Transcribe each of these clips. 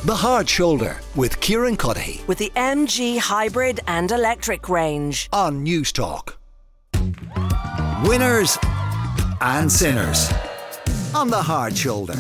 The Hard Shoulder with Kieran Cuddihy With the MG hybrid and electric range. on News Talk. Winners and sinners on The Hard Shoulder.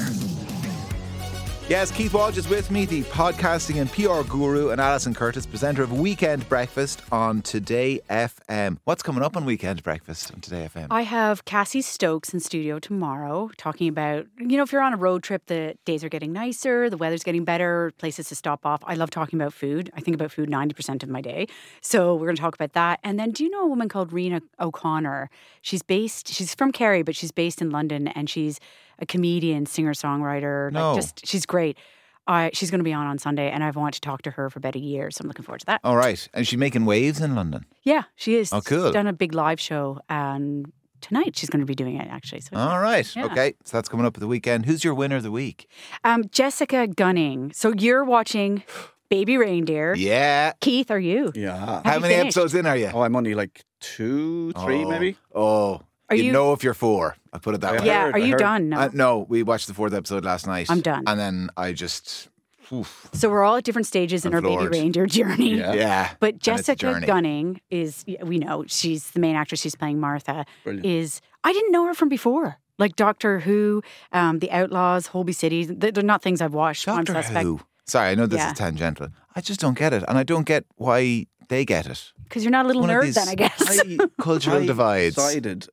Yes, Keith Walsh is with me, the podcasting and PR guru, and Alison Curtis, presenter of Weekend Breakfast on Today FM. What's coming up on Weekend Breakfast on Today FM? I have Cassie Stokes in studio tomorrow talking about, if you're on a road trip, the days are getting nicer, the weather's getting better, places to stop off. I love talking about food. I think about food 90% of my day. So we're going to talk about that. And then do you know a woman called Rena O'Connor? She's from Kerry, but she's based in London, and she's a comedian, singer-songwriter. No. She's great. She's going to be on Sunday, and I've wanted to talk to her for about a year, so I'm looking forward to that. All right. And is she making waves in London? Yeah, she is. Oh, cool. She's done a big live show, and tonight she's going to be doing it, actually. So, All right. Yeah. Okay. So that's coming up at the weekend. Who's your winner of the week? Jessica Gunning. So you're watching Baby Reindeer. Yeah. Keith, are you? Yeah. How you many finished? episodes in are you? Oh, I'm only like 2, 3 maybe. Oh. Are you you- know if you're 4. I'll put it that way. Yeah, heard- are you I heard- done? No. No, we watched the 4th episode last night. I'm done. And then I just... Oof. So we're all at different stages in I'm our floored. Baby Reindeer journey. Yeah. Yeah. But And it's a Jessica journey. Gunning is, we know, she's the main actress. She's playing Martha. Brilliant. I didn't know her from before. Like Doctor Who, The Outlaws, Holby City. They're not things I've watched. I'm Doctor suspect. Who. Sorry, I know this Yeah. is tangential. I just don't get it. And I don't get why they get it. Because you're not a little One of nerd these then, I guess. cultural divides. Decided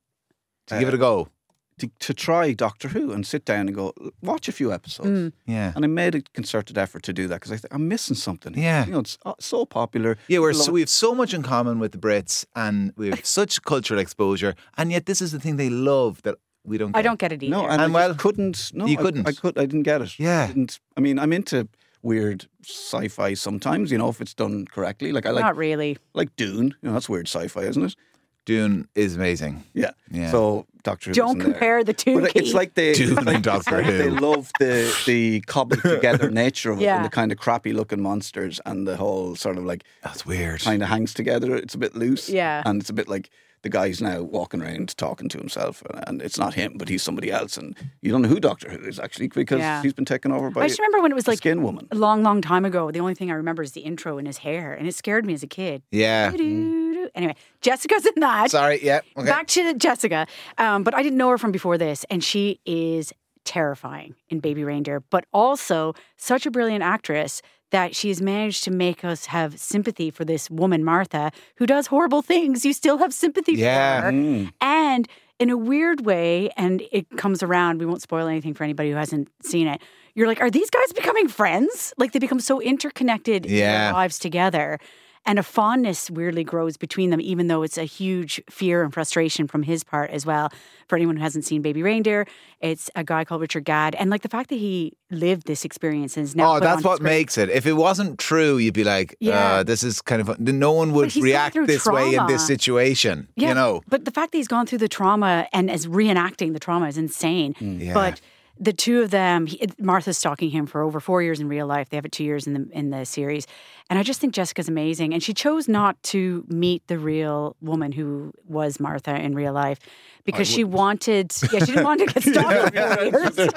To give it a go. to try Doctor Who and sit down and go, watch a few episodes. Yeah. And I made a concerted effort to do that because I think I'm missing something. Yeah. It's so popular. Yeah, People love we have so much in common with the Brits and we have such cultural exposure, and yet this is the thing they love that we don't get. I don't get it either. No, and And I well, just couldn't. No, you couldn't. I didn't get it. Yeah. I mean, I'm into weird sci-fi sometimes. If it's done correctly. Like I Not really. like Dune. That's weird sci-fi, isn't it? Dune is amazing. Yeah. Yeah. So Doctor Who. Don't isn't there. compare the two, But it's Keith. like they Dune it's like- and Doctor it's like Who. They love the cobbled together nature of it Yeah. and the kind of crappy looking monsters and the whole sort of like That's weird. kind of hangs together. It's a bit loose. Yeah. And it's a bit like the guy's now walking around talking to himself and it's not him, but he's somebody else. And you don't know who Doctor Who is actually because Yeah. he's been taken over by I just remember when it was a like Skin Woman. a long, long time ago. The only thing I remember is the intro and his hair, and it scared me as a kid. Yeah. Doo-doo-doo. Anyway, Jessica's in that. Sorry, yeah. Okay. Back to Jessica. But I didn't know her from before this, and she is terrifying in Baby Reindeer, but also such a brilliant actress that she has managed to make us have sympathy for this woman, Martha, who does horrible things. You still have sympathy Yeah. for her. And in a weird way, and it comes around, we won't spoil anything for anybody who hasn't seen it. You're like, are these guys becoming friends? Like they become so interconnected in Yeah. their lives together. And a fondness weirdly grows between them, even though it's a huge fear and frustration from his part as well. For anyone who hasn't seen Baby Reindeer, it's a guy called Richard Gadd. And like the fact that he lived this experience and is now Oh, put that's on what screen. makes it. If it wasn't true, you'd be like, Yeah. this is kind of... No one would But he's react gone through this way in trauma. this situation, Yeah, but the fact that he's gone through the trauma and is reenacting the trauma is insane. Yeah. But the two of them, Martha's stalking him for over 4 years in real life. They have it 2 years in the series. And I just think Jessica's amazing. And she chose not to meet the real woman who was Martha in real life because she wanted, she didn't want to get stalked for 4 years.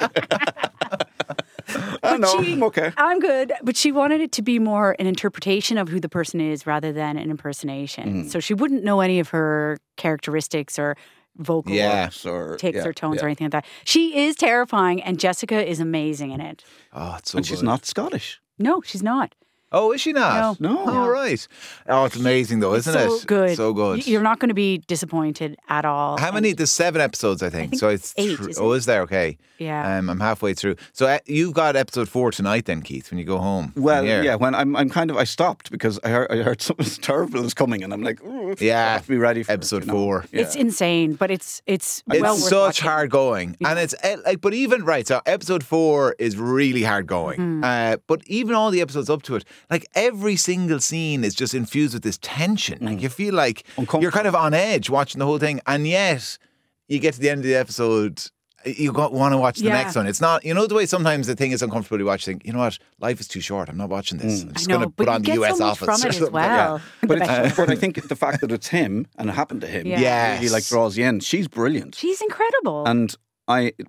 I know. she- I'm okay. I'm good. But she wanted it to be more an interpretation of who the person is rather than an impersonation. So she wouldn't know any of her characteristics or vocal Yeah. Or tics or tones or anything like that. She is terrifying, and Jessica is amazing in it. Oh, it's so And she's good. not Scottish. No, she's not. Oh, is she not? No. Oh, right. Oh, it's amazing though, isn't so it? good. So good. You're not going to be disappointed at all. How many? There's 7 episodes, I think. think So it's 8, isn't oh, it? is there? Okay. Yeah. I'm halfway through. So you've got episode 4 tonight, then, Keith, when you go home. Well, from here. yeah. When I stopped because I heard something terrible is coming, and I'm like, "Ooh, Yeah. I have to be ready for Episode it, 4. Yeah. It's insane, but it's It's well worth such watching. hard going, and it's like, but even right. So episode 4 is really hard going, Mm-hmm. but even all the episodes up to it, like every single scene is just infused with this tension. Like you feel like you're kind of on edge watching the whole thing, and yet you get to the end of the episode. You want to watch the Yeah. next one. It's not, the way sometimes the thing is uncomfortable to watch. Think, you know what, life is too short. I'm not watching this. I'm just I know, going to but put you on the get US so much Office. from or it as something. well. But I think the fact that it's him and it happened to him Yeah. Yes. really like draws you in. She's brilliant. She's incredible. But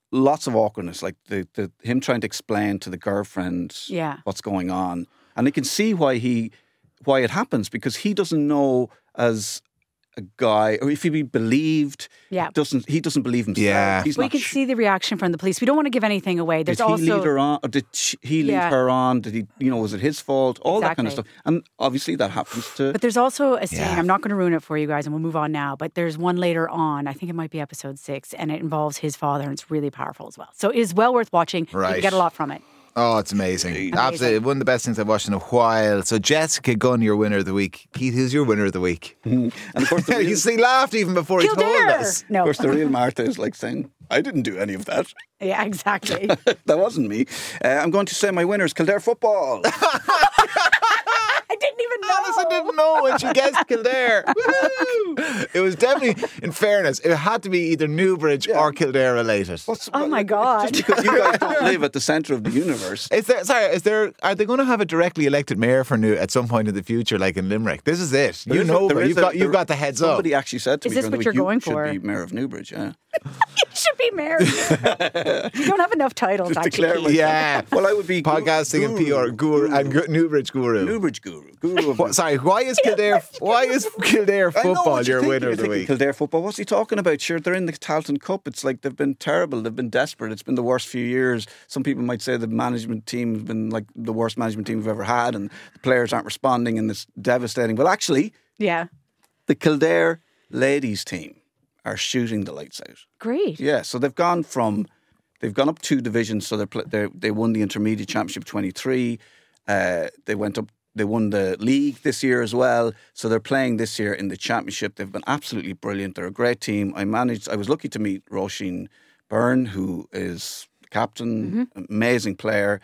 lots of awkwardness, like the him trying to explain to the girlfriend what's going on, and you can see why it happens, because he doesn't know as a guy, or if he be believed, he doesn't believe himself. Yeah. We can see the reaction from the police. We don't want to give anything away. There's did he also lead her on, or did he lead her on? Did he, was it his fault? All that kind of stuff. And obviously that happens to. But there's also a scene, I'm not going to ruin it for you guys and we'll move on now, but there's one later on, I think it might be episode 6, and it involves his father, and it's really powerful as well. So it is well worth watching. Right. You get a lot from it. Oh, it's amazing. Absolutely. One of the best things I've watched in a while. So Jessica Gunn, your winner of the week. Keith, who's your winner of the week? And of course, he laughed even before he told us. No. Of course, the real Martha is like saying, I didn't do any of that. Yeah, exactly. That wasn't me. I'm going to say my winner is Kildare football. I didn't even know. Alison didn't know when she guessed Kildare. Woo-hoo! It was definitely, in fairness, it had to be either Newbridge or Kildare related. Oh my God. Just because you guys don't live at the centre of the universe. Are they going to have a directly elected mayor for New at some point in the future, like in Limerick? This is it. You've got the heads up. Somebody actually said to me, is this what you're going for? You should be mayor of Newbridge, yeah. You should be married. You don't have enough titles, Just actually. declare Yeah. Well, I would be podcasting and PR guru and Newbridge guru. Newbridge guru. Why is Kildare football your winner of the week? Kildare football. What's he talking about? Sure, they're in the Tailteann Cup. It's like they've been terrible. They've been desperate. It's been the worst few years. Some people might say the management team has been like the worst management team we've ever had, and the players aren't responding, and it's devastating. Well, actually, the Kildare ladies team are shooting the lights out. Great. Yeah, so they've gone up 2 divisions. So they won the Intermediate Championship 23. They won the league this year as well. So they're playing this year in the championship. They've been absolutely brilliant. They're a great team. I was lucky to meet Roisin Byrne, who is the captain, amazing player,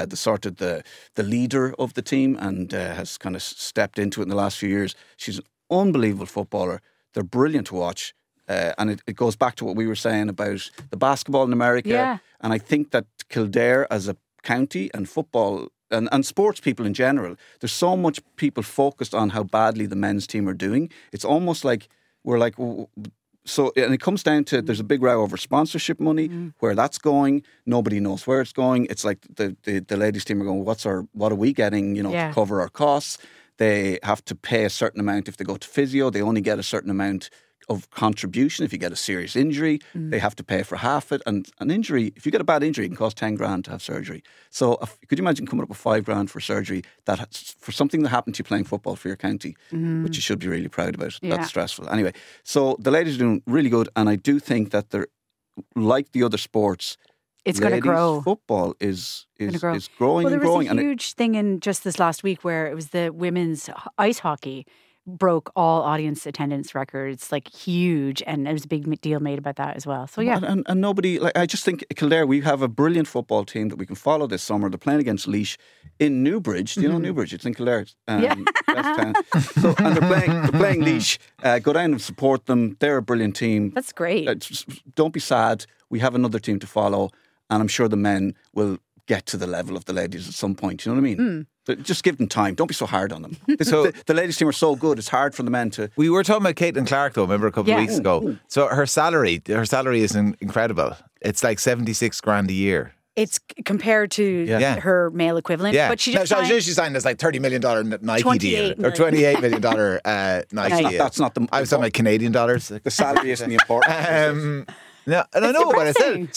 the leader of the team, and has kind of stepped into it in the last few years. She's an unbelievable footballer. They're brilliant to watch. And it goes back to what we were saying about the basketball in America. Yeah. And I think that Kildare as a county and football and sports people in general, there's so much people focused on how badly the men's team are doing. It's almost like we're like, so, and it comes down to there's a big row over sponsorship money, where that's going. Nobody knows where it's going. It's like the ladies team are going, what are we getting, to cover our costs? They have to pay a certain amount if they go to physio. They only get a certain amount of contribution. If you get a serious injury, they have to pay for half it. And an injury, if you get a bad injury, it can cost 10 grand to have surgery. So could you imagine coming up with 5 grand for surgery for something that happened to you playing football for your county, which you should be really proud about. Yeah. That's stressful. Anyway, so the ladies are doing really good, and I do think that they're like the other sports. It's going to grow. Football is growing and growing. Well, there was a huge thing in just this last week where it was the women's ice hockey broke all audience attendance records, like huge, and there was a big deal made about that as well. So yeah, and nobody, like, I just think Kildare, we have a brilliant football team that we can follow this summer. They're playing against Laois in Newbridge. Do you know Newbridge? It's in Kildare. West Town. So, and they're playing Laois. Go down and support them. They're a brilliant team. That's great. Don't be sad. We have another team to follow, and I'm sure the men will get to the level of the ladies at some point. You know what I mean? Just give them time. Don't be so hard on them. So the ladies team are so good. It's hard for the men to. We were talking about Caitlin Clark, though. Remember a couple of weeks ago. So her salary is incredible. It's like 76 grand a year. It's compared to her male equivalent. Yeah. But she signed this like $30 million Nike deal or $28 million Nike deal. That's not the. I was talking about Canadian dollars. The salary isn't the important. No, and I know what I said.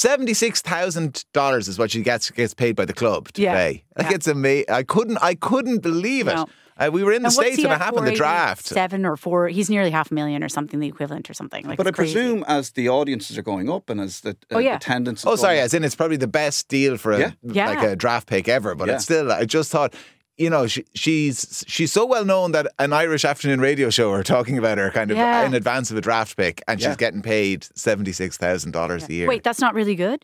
$76,000 is what she gets paid by the club to pay. Like it's amazing. I couldn't believe it. No. We were in the States when it happened, the draft. 7 or 4, he's nearly $500,000 or something, the equivalent or something. Like, but I presume as the audiences are going up and as the attendance. As in it's probably the best deal for a draft pick ever. But it's still, I just thought. She's so well known that an Irish afternoon radio show are talking about her kind of in advance of a draft pick, and she's getting paid $76,000 a year. Wait, that's not really good?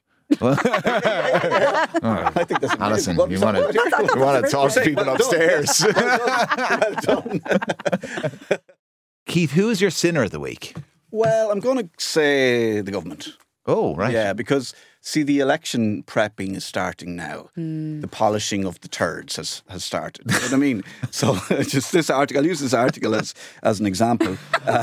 I think that's Alison, you want to talk to people upstairs. Well done. Keith, who is your sinner of the week? Well, I'm going to say the government. Oh, right. Yeah, because See, the election prepping is starting now. The polishing of the turds has started. You know what I mean? So just this article, I'll use this article as an example.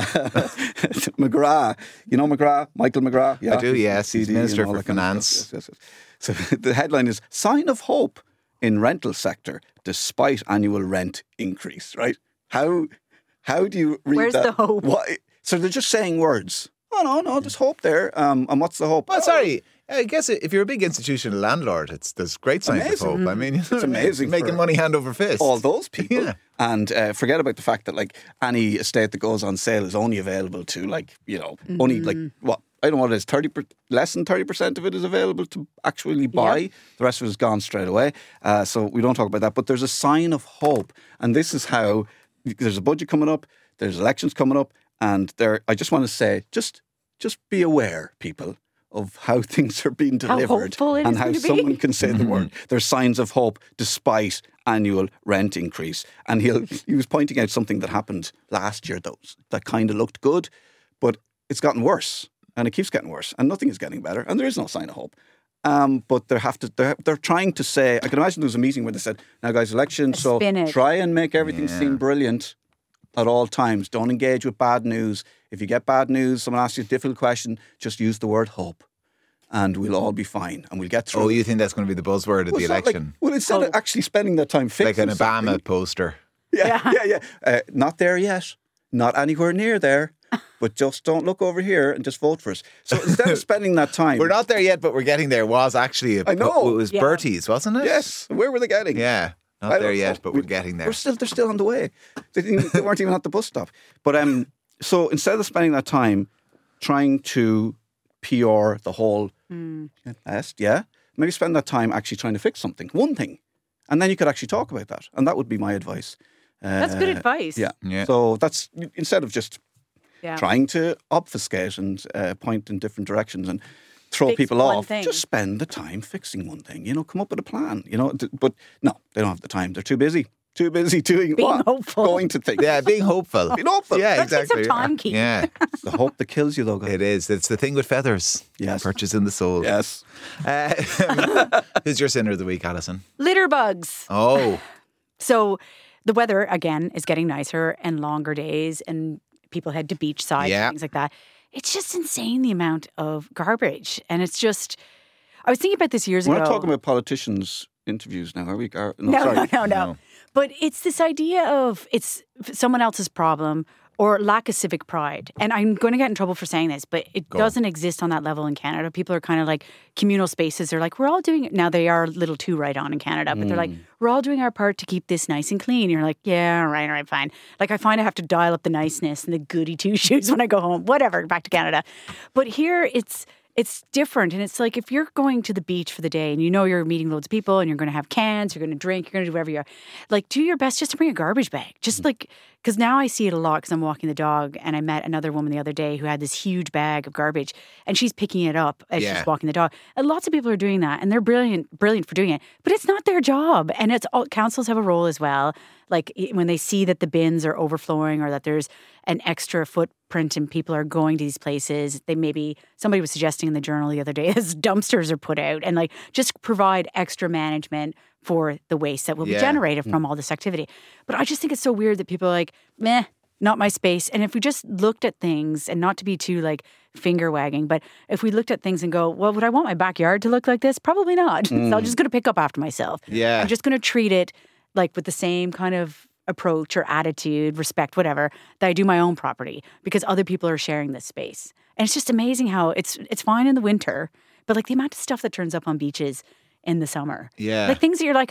McGrath, you know McGrath? Michael McGrath? Yeah, I do, yes. He's Minister for Finance. Yes. So the headline is, sign of hope in rental sector despite annual rent increase, right? How do you read Where's that? the hope? What? So they're just saying words. Oh, no, there's hope there. And what's the hope? Well, sorry. I guess if you're a big institutional landlord, there's great signs of hope. I mean, it's amazing. Making money hand over fist. All those people. Yeah. And forget about the fact that like any estate that goes on sale is only available to only like what? I don't know what it is, less than 30% of it is available to actually buy. Yeah. The rest of it is gone straight away. So we don't talk about that. But there's a sign of hope. And this is how there's a budget coming up, there's elections coming up, and I just want to say, just be aware, people, of how things are being delivered and how someone can say the word. There's signs of hope despite annual rent increase. And he was pointing out something that happened last year that kind of looked good, but it's gotten worse. And it keeps getting worse, and nothing is getting better, and there is no sign of hope. But they're trying to say, I can imagine there was a meeting where they said, now guys, election, so try and make everything seem brilliant at all times. Don't engage with bad news. If you get bad news, someone asks you a difficult question, just use the word hope, and we'll all be fine, and we'll get through. Oh, you think that's going to be the buzzword of the election? Instead of actually spending their time fixing like an Obama poster. Yeah. Not there yet. Not anywhere near there. But just don't look over here and just vote for us. So instead of spending that time... We're not there yet, but we're getting there. Was actually... I know. It was Bertie's, wasn't it? Yes. Where were they getting? Yeah. Not there yet, but we're getting there. They're still on the way. They weren't even at the bus stop. But so instead of spending that time trying to PR the whole nest, maybe spend that time actually trying to fix something. One thing. And then you could actually talk about that. And that would be my advice. That's good advice. Yeah. So that's... Instead of just... trying to obfuscate and point in different directions and throw people off. Just spend the time fixing one thing. Come up with a plan. But no, they don't have the time. They're too busy. Too busy doing being hopeful. Going to things. Yeah, being hopeful. Being hopeful. Yeah, that exactly. Takes some time, Keith. Yeah. It's the hope that kills you, though, guys. It is. It's the thing with feathers. Yes. Perches in the soul. Yes. Who's your sinner of the week, Alison? Litter bugs. Oh. So the weather, again, is getting nicer and longer days, and people head to beachside and things like that. It's just insane, the amount of garbage. And it's just... I was thinking about this years ago. We're not talking about politicians' interviews now, are we? No. But it's this idea of it's someone else's problem or lack of civic pride. And I'm going to get in trouble for saying this, but it doesn't exist on that level in Canada. People are kind of like communal spaces. They're like, we're all doing it. Now, they are a little too right on in Canada, but they're like, we're all doing our part to keep this nice and clean. You're like, yeah, all right, fine. Like, I find I have to dial up the niceness and the goody two-shoes when I go home, whatever, back to Canada. But here, it's different. And it's like if you're going to the beach for the day and you're meeting loads of people and you're going to have cans, you're going to drink, you're going to do whatever you are, like do your best just to bring a garbage bag. Just like, because now I see it a lot because I'm walking the dog and I met another woman the other day who had this huge bag of garbage and she's picking it up as she's walking the dog. And lots of people are doing that and they're brilliant for doing it, but it's not their job. And it's all, councils have a role as well. Like when they see that the bins are overflowing or that there's an extra footprint and people are going to these places, somebody was suggesting in the Journal the other day as dumpsters are put out and like just provide extra management for the waste that will be generated from all this activity. But I just think it's so weird that people are like, meh, not my space. And if we just looked at things, and not to be too like finger wagging, but if we looked at things and go, well, would I want my backyard to look like this? Probably not. So I'm just going to pick up after myself. Yeah. I'm just going to treat it like with the same kind of approach or attitude, respect, whatever, that I do my own property because other people are sharing this space. And it's just amazing how it's fine in the winter, but like the amount of stuff that turns up on beaches in the summer. Yeah. Like things that you're like,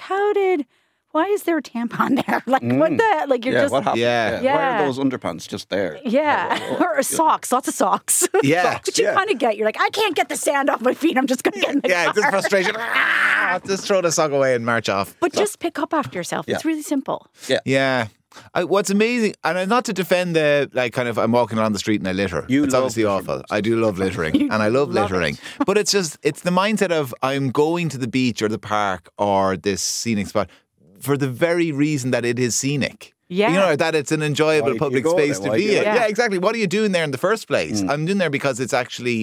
why is there a tampon there? Like what the, like you're just. What happened? Yeah. Why are those underpants just there? Yeah. Or socks, lots of socks. Yeah. Which you kind of get. You're like, I can't get the sand off my feet. I'm just going to get in the car. Just frustration. Just throw the sock away and march off. But just pick up after yourself. It's really simple. Yeah. What's amazing, and not to defend I'm walking along the street and I litter. It's obviously awful. I do love littering, and I love littering. But it's the mindset of I'm going to the beach or the park or this scenic spot for the very reason that it is scenic. Yeah. You know, that it's an enjoyable Why'd you public go space there? to Why'd be you in. go Yeah, exactly. What are you doing there in the first place? I'm doing there because it's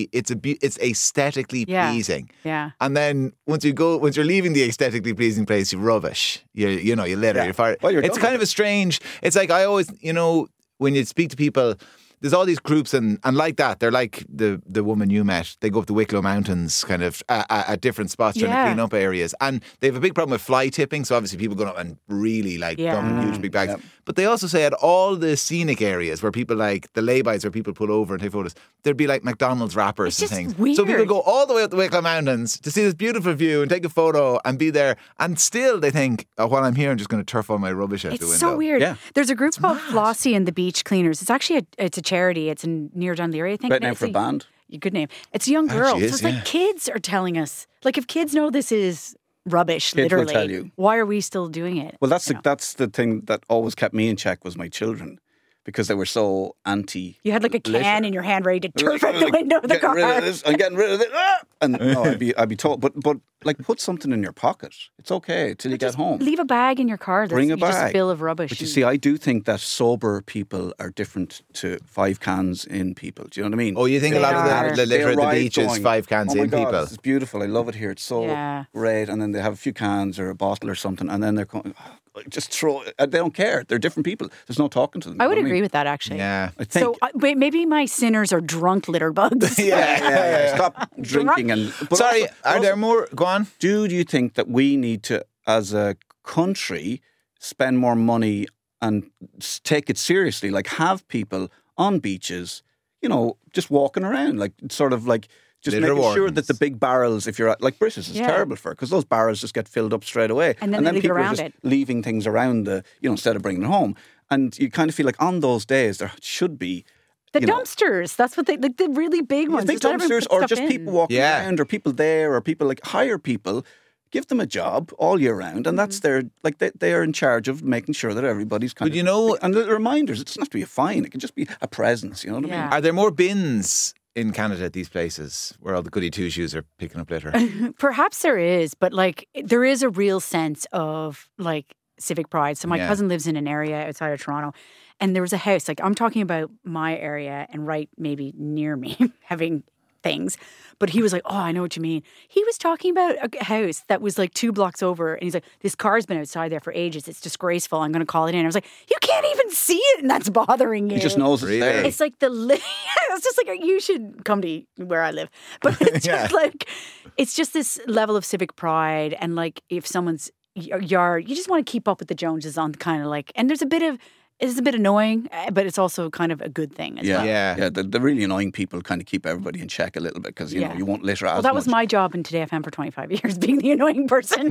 aesthetically Yeah. pleasing. Yeah. And then once you're leaving the aesthetically pleasing place, you rubbish. You litter. Yeah. You fire. Well, you're It's done kind with of a strange. It's like I always, when you speak to people, there's all these groups and like that. They're like the woman you met. They go up the Wicklow Mountains kind of at different spots trying to Yeah. clean up areas. And they have a big problem with fly tipping. So obviously people go up and really dumping huge big bags. Yeah. But they also say at all the scenic areas where people like the laybys where people pull over and take photos, there'd be like McDonald's wrappers It's and just things. So people weird. go all the way up the Wicklow Mountains to see this beautiful view and take a photo and be there. And still they think, while I'm here, I'm just going to turf all my rubbish out the window. It's so weird. Yeah. There's a group called Flossie and the Beach Cleaners. It's actually it's a charity. It's near Dunleary, I think. Great And name it's for a band. Good name. It's young girls. is, So it's yeah. like kids are telling us. Like if kids know this is rubbish, Kids will literally, tell you. why are we still doing it? Well, that's the thing that always kept me in check was my children, because they were so anti. You had like a can litter. in your hand ready to turf out the window of the Getting car. rid of this, I'm getting rid of this. And no, I'd be told, but like put something in your pocket. It's okay till you get home. Leave a bag in your car that's Bring a just bag. full of rubbish. But you see, I do think that sober people are different to 5 cans in people. Do you know what I mean? Oh, you think a lot of the They litter at the arrive beach is going, 5 cans oh my in God, people? This is beautiful. I love it here. It's so Yeah. great. And then they have a few cans or a bottle or something, and then they're going, just throw it. They don't care. They're different people. There's no talking to them. I You would know what agree with that actually. Yeah. I think. So wait, maybe my sinners are drunk litter bugs. yeah. Stop drinking and. But Sorry, also- are there also, more? Go on. Do you think that we need to, as a country, spend more money and take it seriously? Like have people on beaches, just walking around, like sort of like just Litter making sure wardens. that the big barrels, if you're at, like British, is Yeah. terrible for it because those barrels just get filled up straight away, And then they leave it people are around just it. leaving things around instead of bringing it home. And you kind of feel like on those days there should be. The you know, dumpsters. That's what like the really big you ones. think Just let everyone dumpsters put or stuff just in. people walking Yeah. around or people there or people like hire people, give them a job all year round and that's their like they are in charge of making sure that everybody's kind But you know- and the reminders, it doesn't have to be a fine, it can just be a presence, you know what I Yeah. mean? Are there more bins in Canada at these places where all the goody two shoes are picking up litter? Perhaps there is, but like there is a real sense of like civic pride. So my Yeah. cousin lives in an area outside of Toronto, and there was a house. Like I'm talking about my area and right maybe near me having things. But he was like, "Oh, I know what you mean." He was talking about a house that was like 2 blocks over, and he's like, "This car's been outside there for ages. It's disgraceful. I'm going to call it in." I was like, "You can't even see it, and that's bothering you." He just knows it's Really? there. It's like it's just like you should come to where I live, but it's just like it's just this level of civic pride, and like if someone's yard, you just want to keep up with the Joneses on kind of like, and it's a bit annoying, but it's also kind of a good thing as well. Yeah. The really annoying people kind of keep everybody in check a little bit because you know Yeah. you won't litter as Well, that was much. my job in Today FM for 25 years, being the annoying person.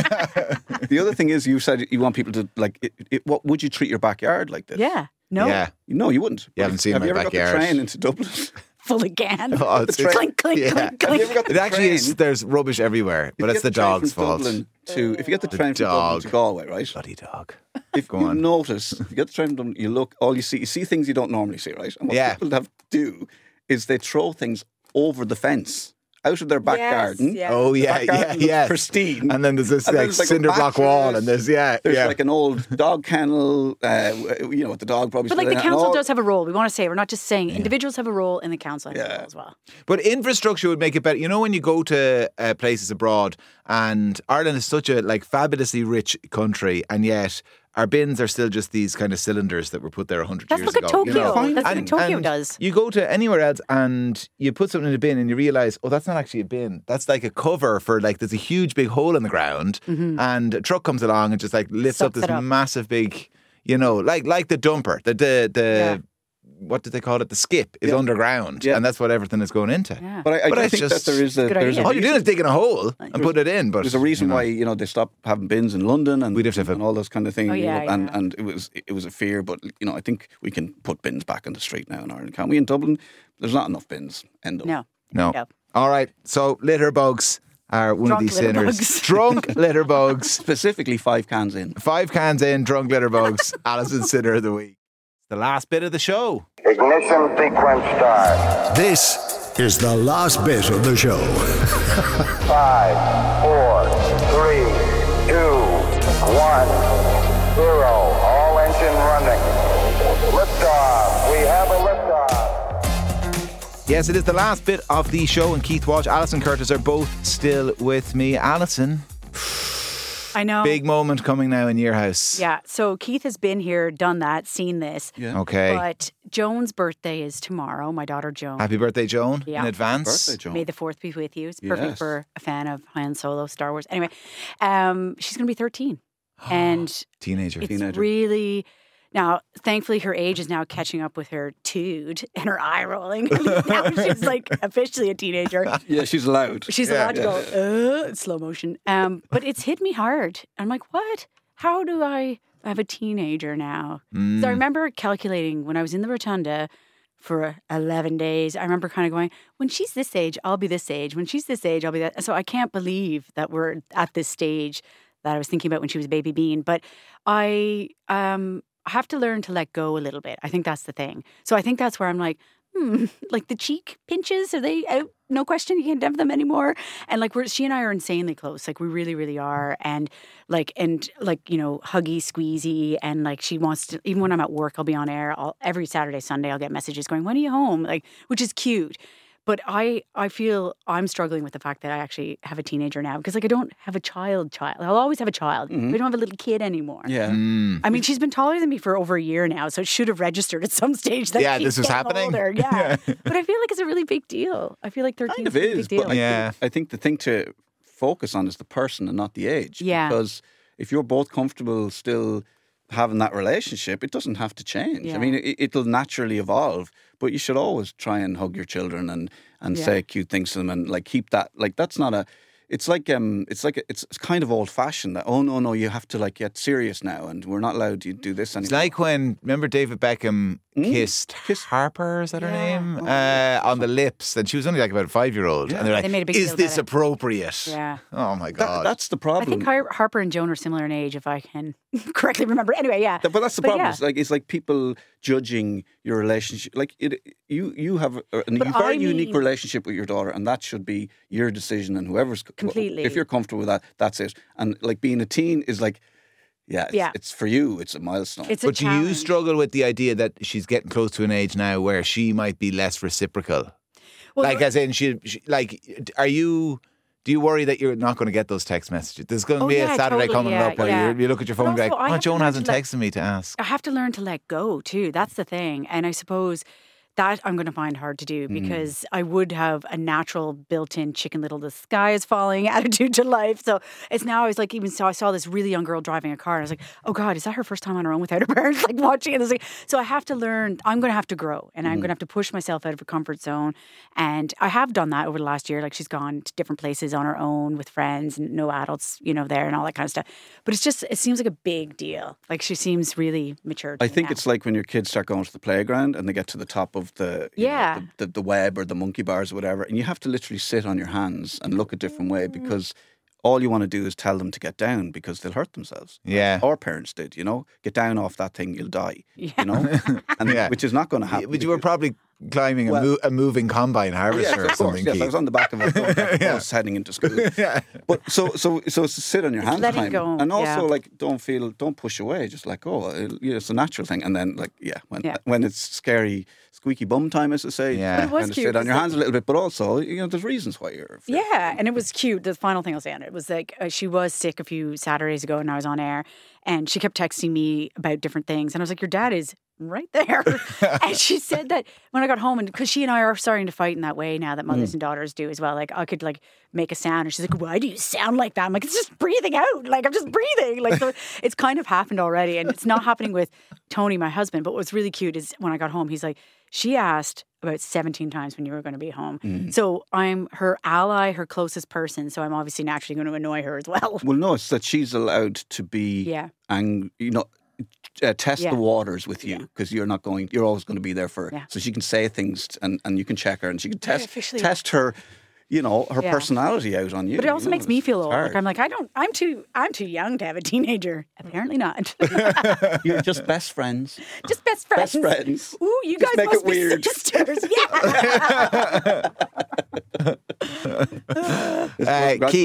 The other thing is you said you want people to like what would you treat your backyard like this? Yeah. No. Yeah. No, you wouldn't. You haven't seen Have my you ever backyard. got the train into Dublin? Full again. Oh, it's- it's- clink, clink, yeah. clink, Have you clink. ever got the It actually is. train- There's rubbish everywhere, but If it's you the get train dog's from fault. Dublin if you get the train from Dublin dog. to Galway, right? Bloody dog. If Go you on. notice, if you get the train from Dublin, you see things you don't normally see, right? And what Yeah. people have to do is they throw things over the fence out of their back Yes, garden. yeah. Oh The yeah, back yeah, garden looks yeah. pristine. And then there's this And then like there's, like, a cinder block wall, mattress. and there's There's like an old dog kennel, with the dog probably. But like still the in it, and council all- does have a role. We want to say we're not just saying individuals have a role in the council has a Yeah. role as well. But infrastructure would make it better. You know, when you go to places abroad, and Ireland is such a like fabulously rich country, and yet our bins are still just these kind of cylinders that were put there 100 Let's years look ago. at Tokyo. You know? That's what Tokyo does. You go to anywhere else and you put something in a bin and you realise, oh, that's not actually a bin. That's like a cover for like, there's a huge big hole in the ground and a truck comes along and just like lifts up Sucks this it up. massive big, like the dumper, the what did they call it? The skip is underground, Yeah. and that's what everything is going into. Yeah. But I But do it's think just- that there's Good a idea. All you're doing reason- is digging a hole and put it in. But There's a reason why they stopped having bins in London and We'd have to have a- and all those kind of things. Oh, yeah, yeah. And it was a fear, but I think we can put bins back in the street now in Ireland. Can we? In Dublin, there's not enough bins. End of. No. No. All right. So litter bugs are one Drunk of these litter sinners. bugs. Drunk litter bugs. Specifically 5 cans in. 5 cans in, drunk litter bugs. Alison's Sinner of the Week. The last bit of the show. Ignition sequence start. This is the last bit of the show. 5, 4, 3, 2, 1, 0. All engine running. Yes, it is the last bit of the show, and Keith Walsh, Alison Curtis are both still with me. Alison, I know. big moment coming now in your house. Yeah, so Keith has been here, done that, seen this. Yeah. Okay. But Joan's birthday is tomorrow, my daughter Joan. Happy birthday, Joan, Yeah. in advance. Birthday, Joan. May the 4th be with you. It's perfect Yes. for a fan of Han Solo, Star Wars. Anyway, she's going to be 13. And Teenager. it's really... Now, thankfully, her age is now catching up with her tood and her eye rolling. Now she's like officially a teenager. Yeah, she's allowed. She's allowed to go, in slow motion. But it's hit me hard. I'm like, what? How do I have a teenager now? So I remember calculating when I was in the Rotunda for 11 days. I remember kind of going, when she's this age, I'll be this age. When she's this age, I'll be that. So I can't believe that we're at this stage that I was thinking about when she was a baby bean. But I have to learn to let go a little bit. I think that's the thing. So I think that's where I'm like, like the cheek pinches, are they out? No question, you can't have them anymore. And like she and I are insanely close. Like we really, really are. And like, you know, huggy, squeezy. And like she wants to, even when I'm at work, I'll be on air. Every Saturday, Sunday, I'll get messages going, when are you home? Like, which is cute. But I feel I'm struggling with the fact that I actually have a teenager now because like I don't have a child. I'll always have a child. We don't have a little kid anymore. Yeah. I mean, she's been taller than me for over a year now, so it should have registered at some stage that Yeah, she's this was getting happening. older. Yeah. But I feel like it's a really big deal. I feel like 13 Kind of is a is, big deal. but Yeah. I think the thing to focus on is the person and not the age. Yeah. Because if you're both comfortable still having that relationship, it doesn't have to change. Yeah. I mean, it'll naturally evolve, but you should always try and hug your children and say cute things to them and like keep that. Like that's not a. It's like it's kind of old fashioned that no you have to like get serious now and we're not allowed to do this anymore. It's like when, remember David Beckham kissed Harper, is that her name? On the lips. And she was only like about a 5-year-old. And they're like, They made a big is deal this about it. appropriate? Yeah. Oh my God. That's the I problem. think Harper and Joan are similar in age, if I can correctly remember. Anyway, yeah. But that's the problem. yeah. It's like people judging your relationship. Like you have a But very I unique mean- relationship with your daughter, and that should be your decision. And whoever's Completely. if you're comfortable with that, that's it. And like being a teen is like, it's for you. It's a milestone. It's a But do you challenge. struggle with the idea that she's getting close to an age now where she might be less reciprocal? Well, Like, as in, she like, do you worry that you're not going to get those text messages? There's going to be a Saturday coming up where you look at your phone and But be also, I like, have to Joan learn hasn't to let- texted me to ask. I have to learn to let go too. That's the thing. And I suppose that I'm going to find hard to do because I would have a natural built-in Chicken Little the sky is falling attitude to life. So it's now I was like, even so I saw this really young girl driving a car and I was like, oh God, is that her first time on her own without her parents like watching it? Like, so I have to learn, I'm going to have to grow and I'm going to have to push myself out of a comfort zone. And I have done that over the last year. Like she's gone to different places on her own with friends and no adults, you know, there and all that kind of stuff. But it's just, it seems like a big deal. Like she seems really mature. I think now. it's like when your kids start going to the playground and they get to the top of the the web or the monkey bars or whatever, and you have to literally sit on your hands and look a different way because all you want to do is tell them to get down because they'll hurt themselves. Yeah. Our parents did, you know, get down off that thing, you'll die. You know, and which is not going to happen. But you were probably climbing a moving combine harvester or of course, something. yes, I Keith. was on the back of a bus heading into school. But so sit on your hands letting time, go, and also yeah. like don't push away. Just let go. It's a natural thing. And then like when it's scary, squeaky bum time, as I say, Yeah. But it was kind of cute, sit on your it's hands a little bit. But also, you know, there's reasons why you're. Yeah, and it was cute. The final thing I'll say on it was like she was sick a few Saturdays ago and I was on air and she kept texting me about different things. And I was like, your dad is right there. And she said that when I got home, and because she and I are starting to fight in that way now that mothers and daughters do as well. Like I could like make a sound and she's like, why do you sound like that? I'm like, it's just breathing out. Like I'm just breathing. Like so it's kind of happened already. And it's not happening with Tony, my husband. But what's really cute is when I got home, he's like, she asked about 17 times when you were going to be home. So I'm her ally, her closest person. So I'm obviously naturally going to annoy her as well. Well, no, it's that she's allowed to be, test the waters with you because you're always going to be there for her. Yeah. So she can say things and you can check her and she can officially- test her, you know, her Yeah. personality out on you. But it also you know, makes me feel old. hard. Like I'm like, I'm too young to have a teenager. Apparently not. You're just best friends. Just best friends. Best friends. Ooh, you Just guys make must it be weird. sisters. Yeah. Keith,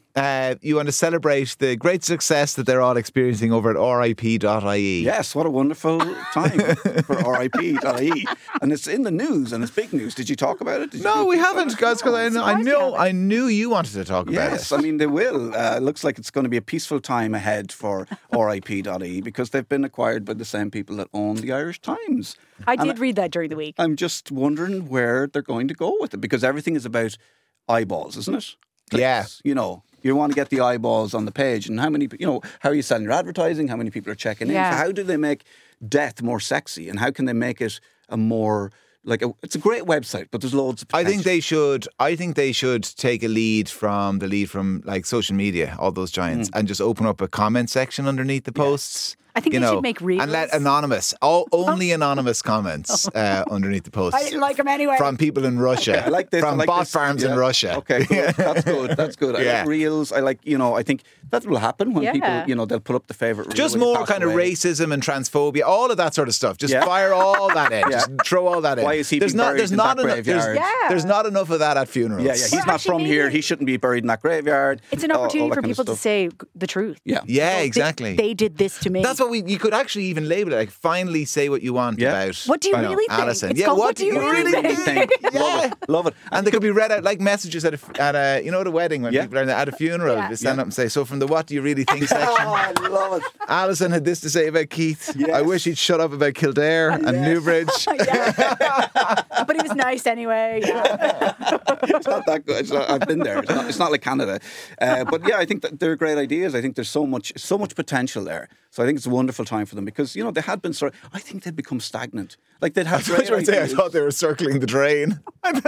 you want to celebrate the great success that they're all experiencing over at RIP.ie. Yes, what a wonderful time for RIP.ie. And it's in the news, and it's big news. Did you talk about it? No, we haven't, guys, because I knew you wanted to talk about it. Yes, I mean, they will. It looks like it's going to be a peaceful time ahead for RIP.ie because they've been acquired by the same people that own the Irish Times. I did read that during the week. I'm just wondering where they're going to go with it because everything is about eyeballs, isn't it? Yeah. You know, you want to get the eyeballs on the page and how many, how are you selling your advertising? How many people are checking in? Yeah. So how do they make death more sexy and how can they make it a more, it's a great website, but there's loads of potential. I think they should take a lead from like social media, all those giants, and just open up a comment section underneath the posts. I think they should make reels. And let only anonymous comments underneath the posts. I like them anyway. From people in Russia. I like this. From bot farms in Russia. Okay, good. That's good. I like reels. I think that will happen when people, they'll put up the favourite reel. Just more kind of racism and transphobia, all of that sort of stuff. Just fire all that in. Just throw all that in. Why is he being buried in that graveyard? There's not enough of that at funerals. Yeah. He's not from here. He shouldn't be buried in that graveyard. It's an opportunity for people to say the truth. Yeah, exactly. They did this to me. That's what you could actually even label it, like, finally say what you want about what do you really think? Alison. It's called, what do you really think? Love it. And they could be read out like messages at a wedding when people are at a funeral. They stand up and say, so from the what do you really think section. I love it. Alison had this to say about Keith. Yes. I wish he'd shut up about Kildare and Newbridge. But he was nice anyway. It's not that good. I've been there. It's not like Canada. But yeah, I think that they're great ideas. I think there's so much potential there. So I think it's a wonderful time for them because, they had been I think they'd become stagnant. Like they'd have great ideas. I thought they were circling the drain. I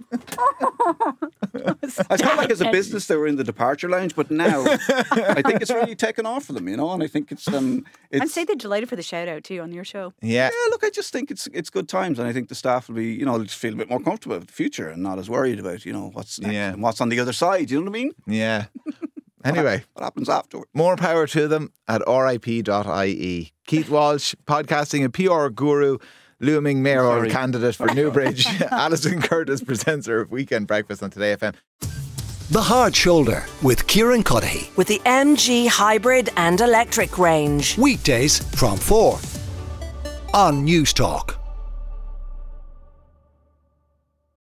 felt like as a business they were in the departure lounge, but now I think it's really taken off for them, and I think it's I'd say they're delighted for the shout out too on your show. Yeah, look, I just think it's good times, and I think the staff will be, just feel a bit more comfortable with the future and not as worried about, what's next and what's on the other side. You know what I mean? Yeah. Anyway, what happens afterward? More power to them at RIP.ie. Keith Walsh, podcasting and PR guru, looming mayoral candidate for Newbridge. Alison Curtis, presenter of Weekend Breakfast on Today FM. The Hard Shoulder with Kieran Cuddihy. With the MG hybrid and electric range. Weekdays from 4 on News Talk.